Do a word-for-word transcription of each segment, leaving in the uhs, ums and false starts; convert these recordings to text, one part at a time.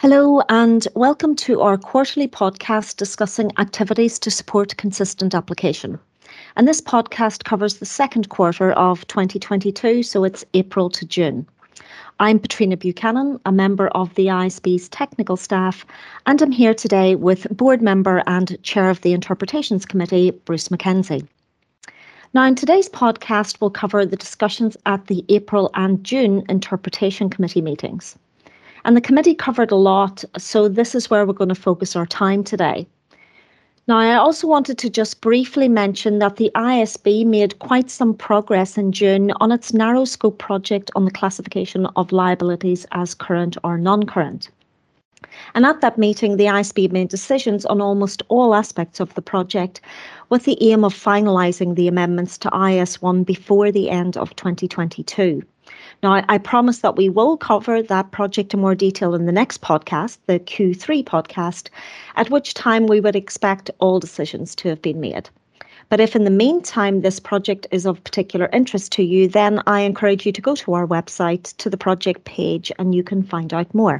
Hello and welcome to our quarterly podcast discussing activities to support consistent application. And this podcast covers the second quarter of twenty twenty-two, so it's April to June. I'm Patrina Buchanan, a member of the I S B's technical staff, and I'm here today with board member and chair of the Interpretations Committee, Bruce McKenzie. Now, in today's podcast, we'll cover the discussions at the April and June Interpretation Committee meetings. And the committee covered a lot, so this is where we're going to focus our time today. Now, I also wanted to just briefly mention that the I S B made quite some progress in June on its narrow scope project on the classification of liabilities as current or non-current. And at that meeting, the I S B made decisions on almost all aspects of the project with the aim of finalising the amendments to I S one before the end of twenty twenty-two. Now, I, I promise that we will cover that project in more detail in the next podcast, the Q three podcast, at which time we would expect all decisions to have been made. But if in the meantime this project is of particular interest to you, then I encourage you to go to our website, to the project page, and you can find out more.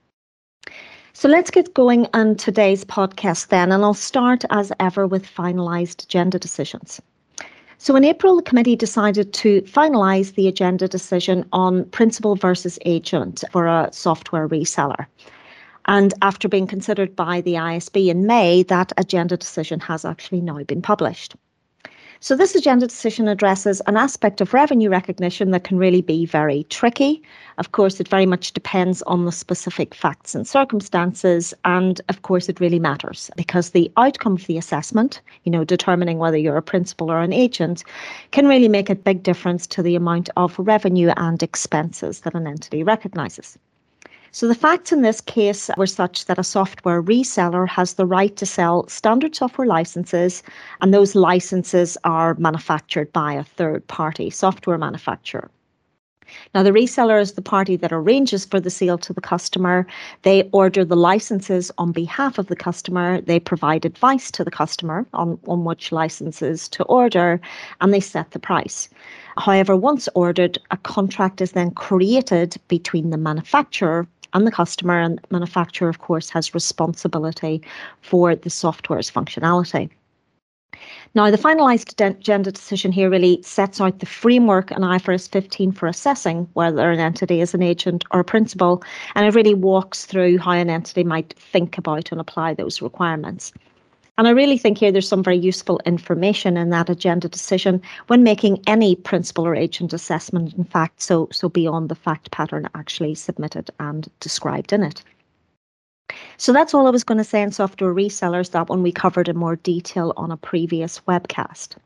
So let's get going on today's podcast then, and I'll start as ever with finalised agenda decisions. So in April, the committee decided to finalise the agenda decision on principal versus agent for a software reseller. And after being considered by the I S B in May, that agenda decision has actually now been published. So this agenda decision addresses an aspect of revenue recognition that can really be very tricky. Of course, it very much depends on the specific facts and circumstances. And of course, it really matters because the outcome of the assessment, you know, determining whether you're a principal or an agent, can really make a big difference to the amount of revenue and expenses that an entity recognises. So the facts in this case were such that a software reseller has the right to sell standard software licenses, and those licenses are manufactured by a third-party software manufacturer. Now, the reseller is the party that arranges for the sale to the customer. They order the licenses on behalf of the customer. They provide advice to the customer on, on which licenses to order, and they set the price. However, once ordered, a contract is then created between the manufacturer and the customer, and the manufacturer, of course, has responsibility for the software's functionality. Now, the finalised agenda decision here really sets out the framework in I F R S fifteen for assessing whether an entity is an agent or a principal, and it really walks through how an entity might think about and apply those requirements. And I really think here there's some very useful information in that agenda decision when making any principal or agent assessment, in fact, so, so beyond the fact pattern actually submitted and described in it. So that's all I was going to say on software resellers. That one we covered in more detail on a previous webcast.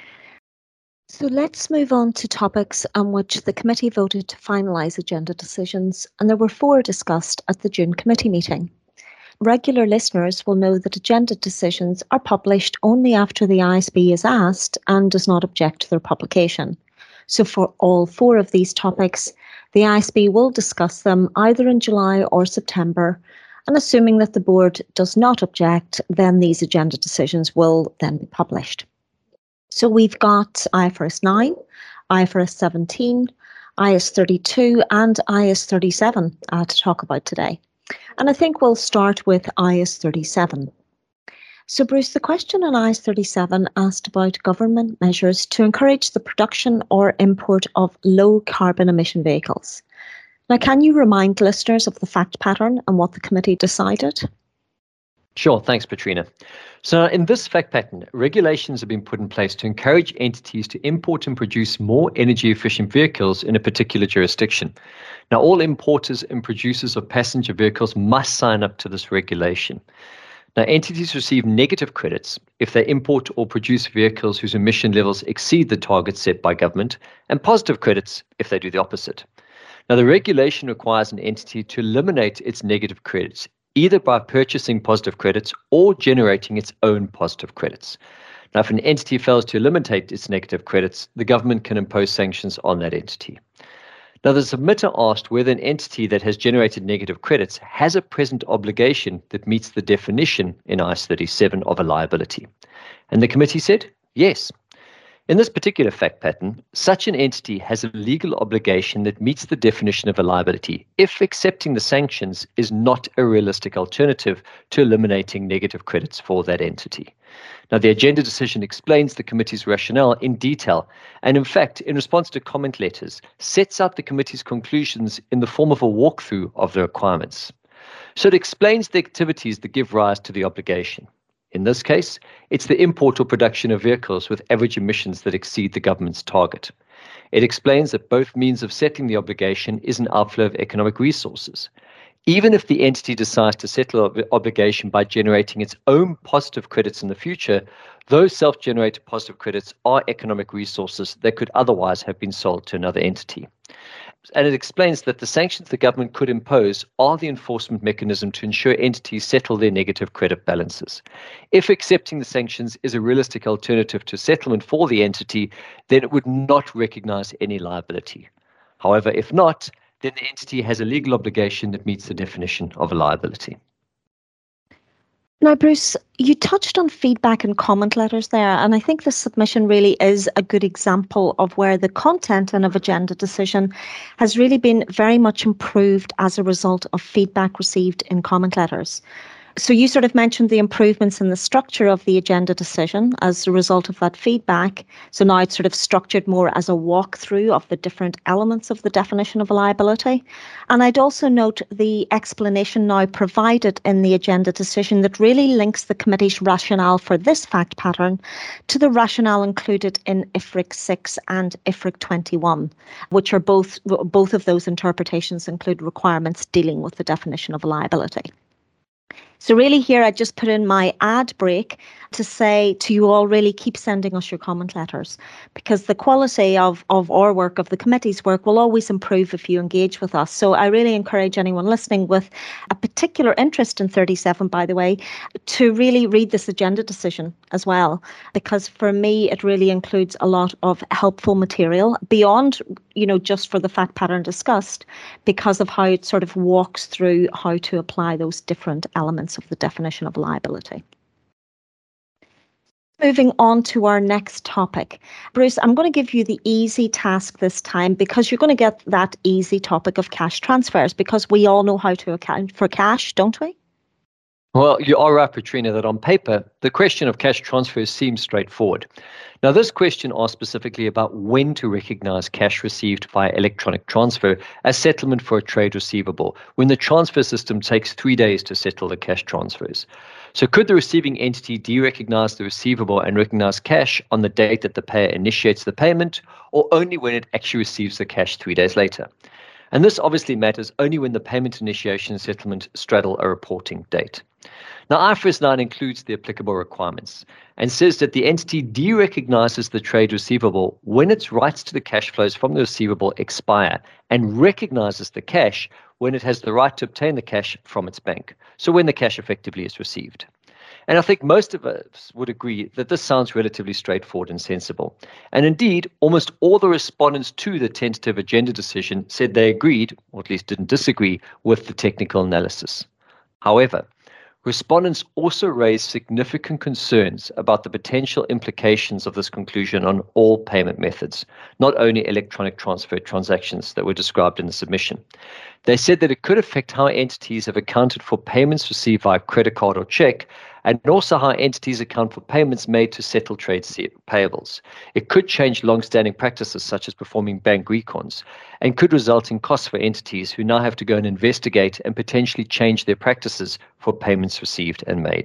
So let's move on to topics on which the committee voted to finalise agenda decisions, and there were four discussed at the June committee meeting. Regular listeners will know that agenda decisions are published only after the I S B is asked and does not object to their publication. So for all four of these topics, the I S B will discuss them either in July or September, and assuming that the board does not object, then these agenda decisions will then be published. So we've got I F R S nine, I F R S seventeen, I S thirty-two and I S thirty-seven uh, to talk about today. And I think we'll start with I S thirty-seven. So Bruce, the question on I S thirty-seven asked about government measures to encourage the production or import of low carbon emission vehicles. Now, can you remind listeners of the fact pattern and what the committee decided? Sure, thanks, Patrina. So in this fact pattern, regulations have been put in place to encourage entities to import and produce more energy efficient vehicles in a particular jurisdiction. Now, all importers and producers of passenger vehicles must sign up to this regulation. Now, entities receive negative credits if they import or produce vehicles whose emission levels exceed the targets set by government, and positive credits if they do the opposite. Now, the regulation requires an entity to eliminate its negative credits, either by purchasing positive credits or generating its own positive credits. Now, if an entity fails to eliminate its negative credits, the government can impose sanctions on that entity. Now, the submitter asked whether an entity that has generated negative credits has a present obligation that meets the definition in I S thirty-seven of a liability. And the committee said, yes. In this particular fact pattern, such an entity has a legal obligation that meets the definition of a liability if accepting the sanctions is not a realistic alternative to eliminating negative credits for that entity. Now, the agenda decision explains the committee's rationale in detail and, in fact, in response to comment letters, sets out the committee's conclusions in the form of a walkthrough of the requirements. So it explains the activities that give rise to the obligation. In this case, it's the import or production of vehicles with average emissions that exceed the government's target. It explains that both means of settling the obligation is an outflow of economic resources. Even if the entity decides to settle the obligation by generating its own positive credits in the future, those self-generated positive credits are economic resources that could otherwise have been sold to another entity. And it explains that the sanctions the government could impose are the enforcement mechanism to ensure entities settle their negative credit balances. If accepting the sanctions is a realistic alternative to settlement for the entity, then it would not recognize any liability. However, if not, then the entity has a legal obligation that meets the definition of a liability. Now, Bruce, you touched on feedback and comment letters there, and I think this submission really is a good example of where the content and of agenda decision has really been very much improved as a result of feedback received in comment letters. So you sort of mentioned the improvements in the structure of the agenda decision as a result of that feedback. So now it's sort of structured more as a walkthrough of the different elements of the definition of a liability. And I'd also note the explanation now provided in the agenda decision that really links the committee's rationale for this fact pattern to the rationale included in I F R I C six and I F R I C twenty-one, which are both, both of those interpretations include requirements dealing with the definition of a liability. So really here I just put in my ad break to say to you all, really keep sending us your comment letters, because the quality of, of our work, of the committee's work, will always improve if you engage with us. So I really encourage anyone listening with a particular interest in thirty-seven, by the way, to really read this agenda decision as well, because for me it really includes a lot of helpful material beyond, you know, just for the fact pattern discussed, because of how it sort of walks through how to apply those different elements of the definition of liability. Moving on to our next topic. Bruce, I'm going to give you the easy task this time, because you're going to get that easy topic of cash transfers, because we all know how to account for cash, don't we? Well, you are right, Petrina, that on paper, the question of cash transfers seems straightforward. Now, this question asks specifically about when to recognize cash received via electronic transfer as settlement for a trade receivable, when the transfer system takes three days to settle the cash transfers. So could the receiving entity de-recognize the receivable and recognize cash on the date that the payer initiates the payment, or only when it actually receives the cash three days later? And this obviously matters only when the payment initiation and settlement straddle a reporting date. Now, I F R S nine includes the applicable requirements and says that the entity de-recognizes the trade receivable when its rights to the cash flows from the receivable expire, and recognizes the cash when it has the right to obtain the cash from its bank, so when the cash effectively is received. And I think most of us would agree that this sounds relatively straightforward and sensible. And indeed, almost all the respondents to the tentative agenda decision said they agreed, or at least didn't disagree, with the technical analysis. However, respondents also raised significant concerns about the potential implications of this conclusion on all payment methods, not only electronic transfer transactions that were described in the submission. They said that it could affect how entities have accounted for payments received via credit card or check, and also how entities account for payments made to settle trade payables. It could change long-standing practices such as performing bank recons, and could result in costs for entities who now have to go and investigate and potentially change their practices for payments received and made.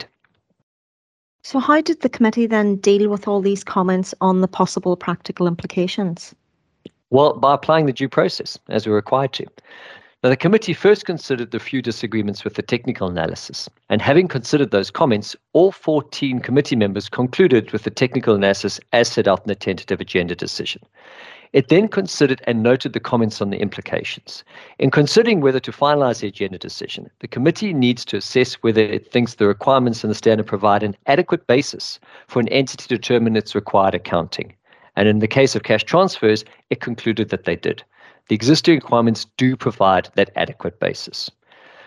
So how did the committee then deal with all these comments on the possible practical implications? Well, by applying the due process, as we're required to. Now, the committee first considered the few disagreements with the technical analysis, and having considered those comments, all fourteen committee members concluded with the technical analysis as set out in the tentative agenda decision. It then considered and noted the comments on the implications. In considering whether to finalize the agenda decision, the committee needs to assess whether it thinks the requirements in the standard provide an adequate basis for an entity to determine its required accounting. And in the case of cash transfers, it concluded that they did. The existing requirements do provide that adequate basis.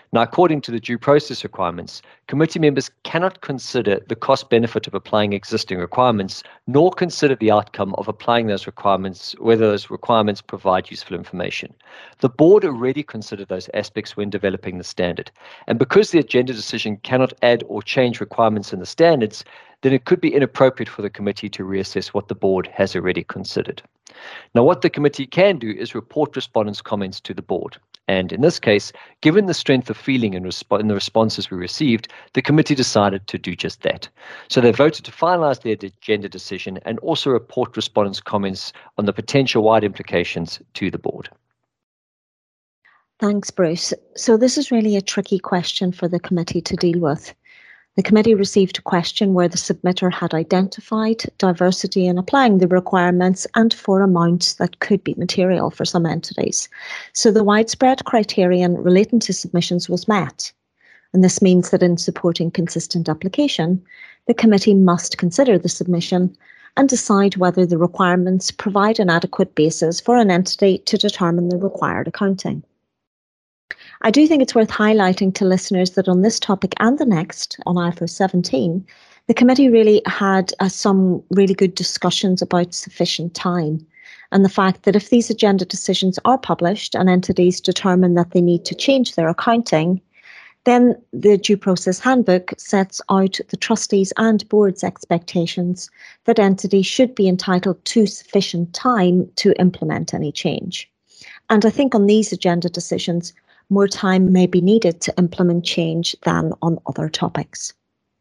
Now, according to the due process requirements, committee members cannot consider the cost-benefit of applying existing requirements, nor consider the outcome of applying those requirements, whether those requirements provide useful information. The board already considered those aspects when developing the standard, and because the agenda decision cannot add or change requirements in the standards, then it could be inappropriate for the committee to reassess what the board has already considered. Now, what the committee can do is report respondents' comments to the board. And in this case, given the strength of feeling in, resp- in the responses we received, the committee decided to do just that. So they voted to finalise their agenda decision and also report respondents' comments on the potential wide implications to the board. Thanks, Bruce. So this is really a tricky question for the committee to deal with. The committee received a question where the submitter had identified diversity in applying the requirements and for amounts that could be material for some entities. So the widespread criterion relating to submissions was met. And this means that in supporting consistent application, the committee must consider the submission and decide whether the requirements provide an adequate basis for an entity to determine the required accounting. I do think it's worth highlighting to listeners that on this topic and the next, on I F R S seventeen, the committee really had uh, some really good discussions about sufficient time and the fact that if these agenda decisions are published and entities determine that they need to change their accounting, then the due process handbook sets out the trustees' and board's expectations that entities should be entitled to sufficient time to implement any change. And I think on these agenda decisions, more time may be needed to implement change than on other topics.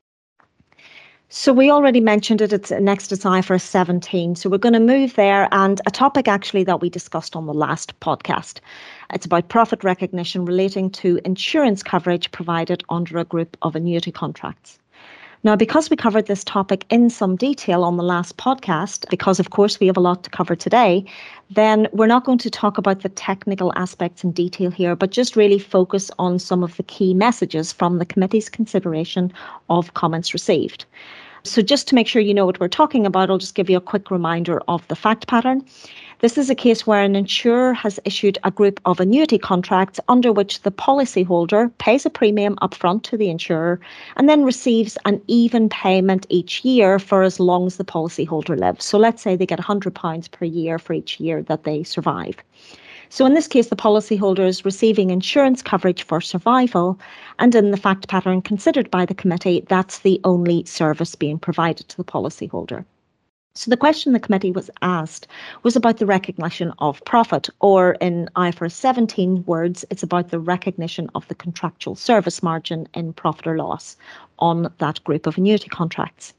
So we already mentioned it, it's next it's I F R S seventeen. So we're going to move there, and a topic actually that we discussed on the last podcast. It's about profit recognition relating to insurance coverage provided under a group of annuity contracts. Now, because we covered this topic in some detail on the last podcast, because of course we have a lot to cover today, then we're not going to talk about the technical aspects in detail here, but just really focus on some of the key messages from the committee's consideration of comments received. So just to make sure you know what we're talking about, I'll just give you a quick reminder of the fact pattern. This is a case where an insurer has issued a group of annuity contracts under which the policyholder pays a premium upfront to the insurer and then receives an even payment each year for as long as the policyholder lives. So let's say they get one hundred pounds per year for each year that they survive. So in this case, the policyholder is receiving insurance coverage for survival, and in the fact pattern considered by the committee, that's the only service being provided to the policyholder. So the question the committee was asked was about the recognition of profit, or in I F R S seventeen words, it's about the recognition of the contractual service margin in profit or loss on that group of annuity contracts.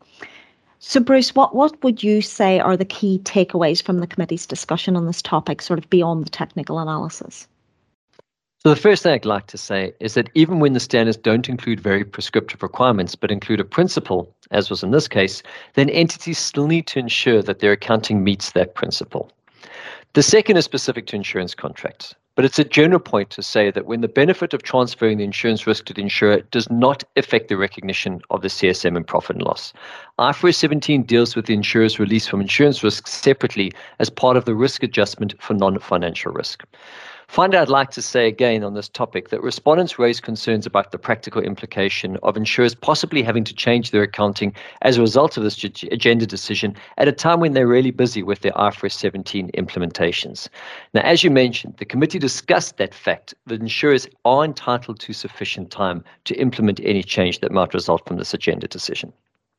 So Bruce, what, what would you say are the key takeaways from the committee's discussion on this topic, sort of beyond the technical analysis? So the first thing I'd like to say is that even when the standards don't include very prescriptive requirements, but include a principle, as was in this case, then entities still need to ensure that their accounting meets that principle. The second is specific to insurance contracts, but it's a general point to say that when the benefit of transferring the insurance risk to the insurer does not affect the recognition of the C S M in profit and loss. I F R S seventeen deals with the insurer's release from insurance risk separately as part of the risk adjustment for non-financial risk. Finally, I'd like to say again on this topic that respondents raise concerns about the practical implication of insurers possibly having to change their accounting as a result of this agenda decision at a time when they're really busy with their I F R S seventeen implementations. Now, as you mentioned, the committee discussed that fact that insurers are entitled to sufficient time to implement any change that might result from this agenda decision.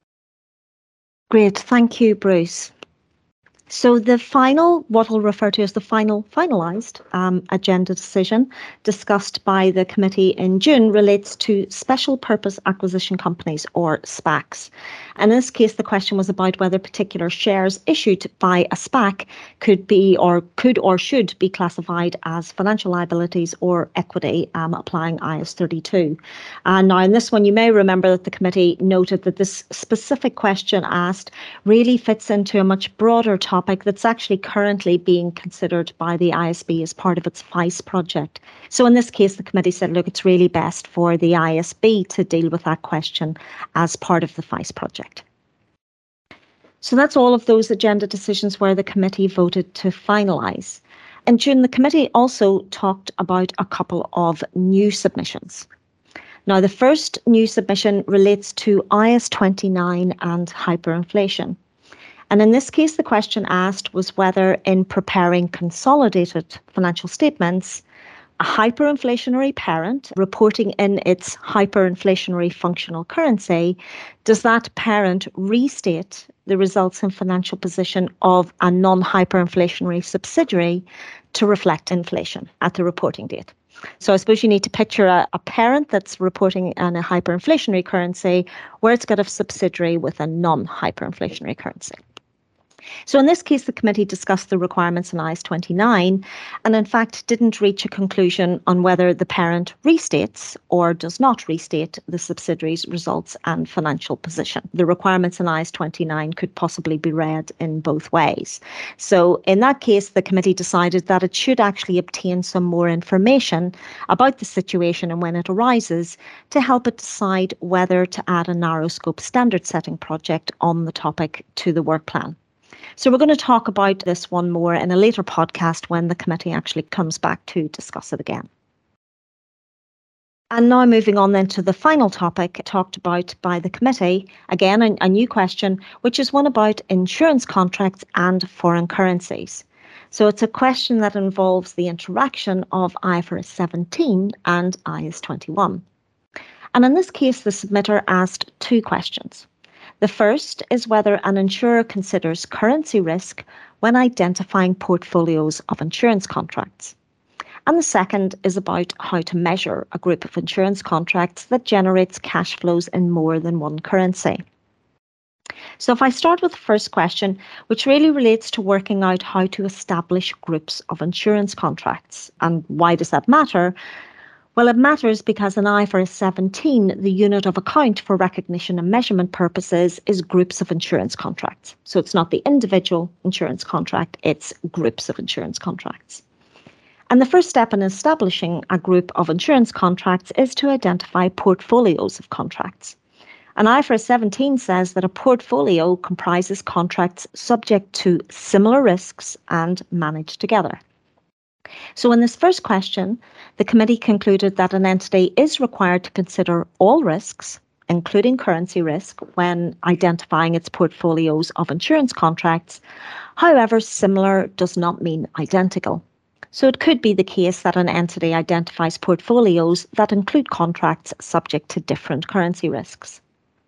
Great, thank you, Bruce. So the final, what we'll refer to as the final finalised um, agenda decision discussed by the committee in June relates to special purpose acquisition companies, or SPACs. And in this case, the question was about whether particular shares issued by a SPAC could be or could or should be classified as financial liabilities or equity, um, applying I A S thirty-two. And now in this one, you may remember that the committee noted that this specific question asked really fits into a much broader topic that's actually currently being considered by the I S B as part of its FICE project. So in this case, the committee said, look, it's really best for the I S B to deal with that question as part of the FICE project. So that's all of those agenda decisions where the committee voted to finalise. In June, the committee also talked about a couple of new submissions. Now, the first new submission relates to I A S twenty-nine and hyperinflation. And in this case, the question asked was whether in preparing consolidated financial statements, a hyperinflationary parent reporting in its hyperinflationary functional currency, does that parent restate the results and financial position of a non-hyperinflationary subsidiary to reflect inflation at the reporting date? So I suppose you need to picture a, a parent that's reporting in a hyperinflationary currency where it's got a subsidiary with a non-hyperinflationary currency. So in this case, the committee discussed the requirements in I A S twenty-nine and in fact didn't reach a conclusion on whether the parent restates or does not restate the subsidiary's results and financial position. The requirements in I A S twenty-nine could possibly be read in both ways. So in that case, the committee decided that it should actually obtain some more information about the situation and when it arises to help it decide whether to add a narrow scope standard setting project on the topic to the work plan. So we're going to talk about this one more in a later podcast when the committee actually comes back to discuss it again. And now moving on then to the final topic talked about by the committee, again a, a new question, which is one about insurance contracts and foreign currencies. So it's a question that involves the interaction of I F R S seventeen and I A S twenty-one. And in this case, the submitter asked two questions. The first is whether an insurer considers currency risk when identifying portfolios of insurance contracts. And the second is about how to measure a group of insurance contracts that generates cash flows in more than one currency. So if I start with the first question, which really relates to working out how to establish groups of insurance contracts. And why does that matter? Well, it matters because in I F R S seventeen, the unit of account for recognition and measurement purposes is groups of insurance contracts. So it's not the individual insurance contract, it's groups of insurance contracts. And the first step in establishing a group of insurance contracts is to identify portfolios of contracts. And I F R S seventeen says that a portfolio comprises contracts subject to similar risks and managed together. So in this first question, the committee concluded that an entity is required to consider all risks, including currency risk, when identifying its portfolios of insurance contracts. However, similar does not mean identical. So it could be the case that an entity identifies portfolios that include contracts subject to different currency risks.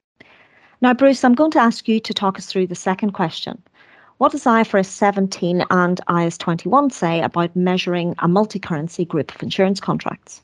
Now, Bruce, I'm going to ask you to talk us through the second question. What does I F R S seventeen and I A S twenty-one say about measuring a multi-currency group of insurance contracts?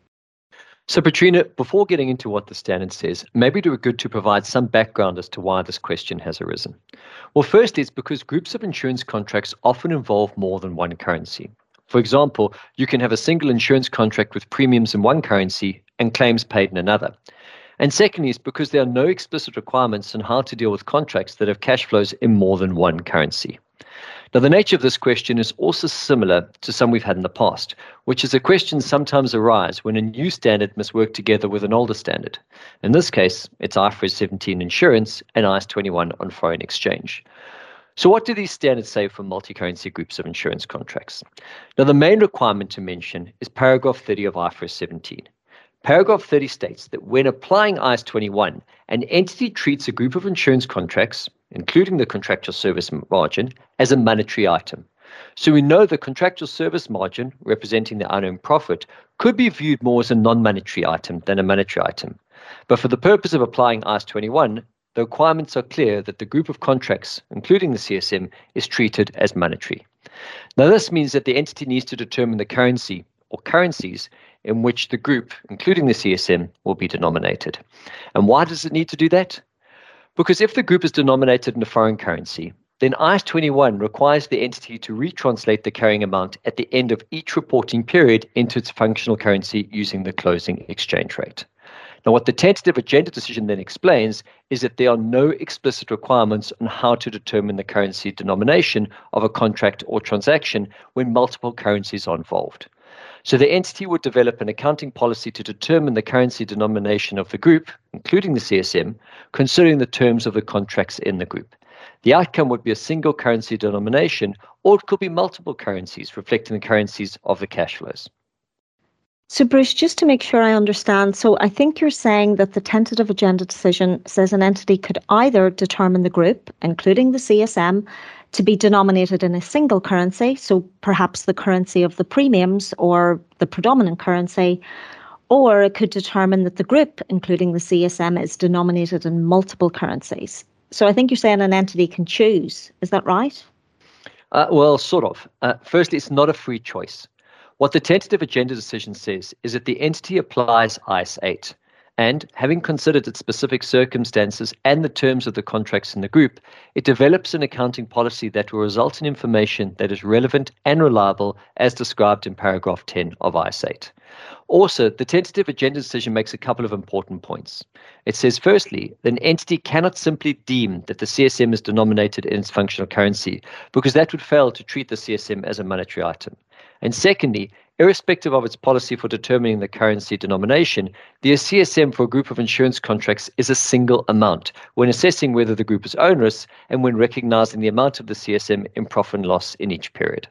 So, Petrina, before getting into what the standard says, maybe it would be good to provide some background as to why this question has arisen. Well, first, it's because groups of insurance contracts often involve more than one currency. For example, you can have a single insurance contract with premiums in one currency and claims paid in another. And secondly, it's because there are no explicit requirements on how to deal with contracts that have cash flows in more than one currency. Now, the nature of this question is also similar to some we've had in the past, which is a question sometimes arise when a new standard must work together with an older standard. In this case, it's I F R S seventeen insurance and I A S twenty-one on foreign exchange. So what do these standards say for multi-currency groups of insurance contracts? Now, the main requirement to mention is paragraph thirty of I F R S seventeen. Paragraph thirty states that when applying I A S twenty-one, an entity treats a group of insurance contracts, including the contractual service margin, as a monetary item. So we know the contractual service margin, representing the unearned profit, could be viewed more as a non-monetary item than a monetary item. But for the purpose of applying I A S twenty-one, the requirements are clear that the group of contracts, including the C S M, is treated as monetary. Now, this means that the entity needs to determine the currency or currencies in which the group, including the C S M, will be denominated. And why does it need to do that? Because if the group is denominated in a foreign currency, then I A S twenty-one requires the entity to retranslate the carrying amount at the end of each reporting period into its functional currency using the closing exchange rate. Now, what the tentative agenda decision then explains is that there are no explicit requirements on how to determine the currency denomination of a contract or transaction when multiple currencies are involved. So the entity would develop an accounting policy to determine the currency denomination of the group, including the C S M, considering the terms of the contracts in the group. The outcome would be a single currency denomination, or it could be multiple currencies reflecting the currencies of the cash flows. So, Bruce, just to make sure I understand, so I think you're saying that the tentative agenda decision says an entity could either determine the group, including the C S M, to be denominated in a single currency, so perhaps the currency of the premiums or the predominant currency, or it could determine that the group, including the C S M, is denominated in multiple currencies. So I think you're saying an entity can choose. Is that right? Uh, well, sort of. Uh, firstly, it's not a free choice. What the tentative agenda decision says is that the entity applies I A S eight, and having considered its specific circumstances and the terms of the contracts in the group, it develops an accounting policy that will result in information that is relevant and reliable as described in paragraph ten of I A S eight. Also, the tentative agenda decision makes a couple of important points. It says, firstly, that an entity cannot simply deem that the C S M is denominated in its functional currency, because that would fail to treat the C S M as a monetary item. And secondly, irrespective of its policy for determining the currency denomination, the C S M for a group of insurance contracts is a single amount when assessing whether the group is onerous and when recognizing the amount of the C S M in profit and loss in each period.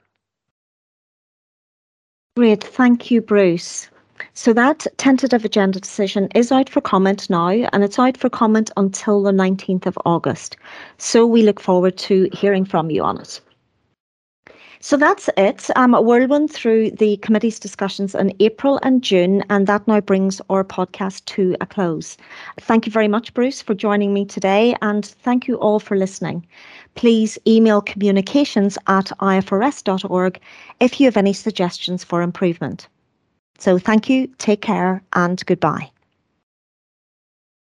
Great, thank you, Bruce. So that tentative agenda decision is out for comment now, and it's out for comment until the nineteenth of August. So we look forward to hearing from you on it. So that's it. Um, a whirlwind through the committee's discussions in April and June, and that now brings our podcast to a close. Thank you very much, Bruce, for joining me today, and thank you all for listening. Please email communications at I F R S dot org if you have any suggestions for improvement. So thank you, take care, and goodbye.